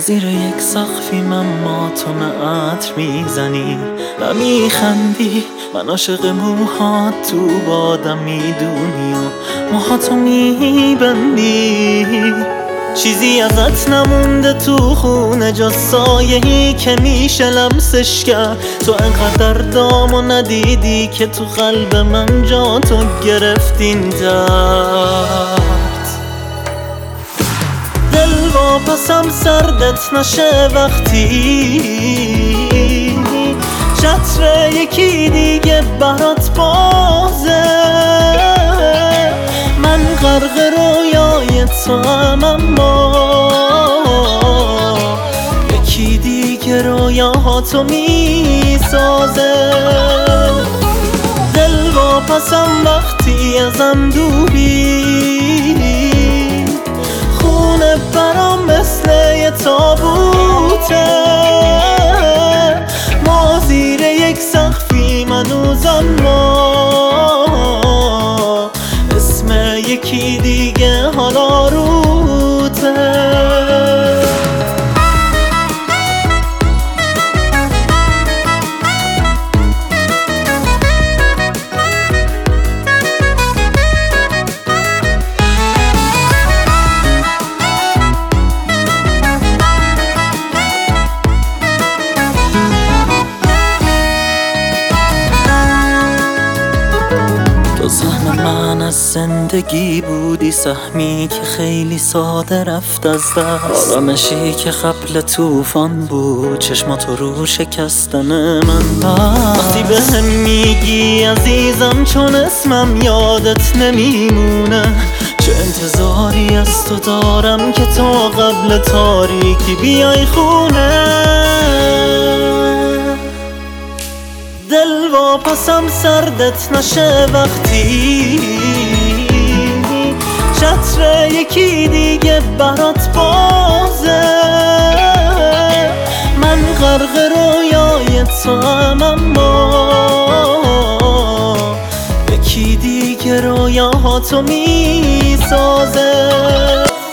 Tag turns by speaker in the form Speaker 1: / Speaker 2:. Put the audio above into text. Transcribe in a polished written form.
Speaker 1: زیر یک سقفی من ماتم عطر میزنی و میخندی. من عاشق موهات تو بادم میدونی و موهاتو میبندی. چیزی ازت نمونده تو خونه جز سایه‌ای که میشه لمسش کرد. تو انقدر دامو ندیدی که تو قلب من جا تو گرفتین درد. دل واپسم سردت نشه وقتی چتر یکی دیگه برات بازه. من غرق رویای تو هم اما یکی دیگه رویاهاتو میسازه. دل واپسم وقتی ازم دوری خونه برام مثل یه تابوته. ما زیر یک سقفی منوزم ما اسم یکی دیگه حالا روته. تو سهم من از زندگی بودی، سهمی که خیلی ساده رفت از دست. آرامشی که قبل طوفان بود، چشماتو رو شکستن من وقتی بهم میگی عزیزم چون اسمم یادت نمیمونه. چه انتظاری از تو دارم که تا قبل تاریکی بیای خونه. دل واپسم سردت نشه وقتی چتر یکی دیگه برات بازه. من غرق رویای تو هم اما یکی دیگه رویاهاتو میسازه.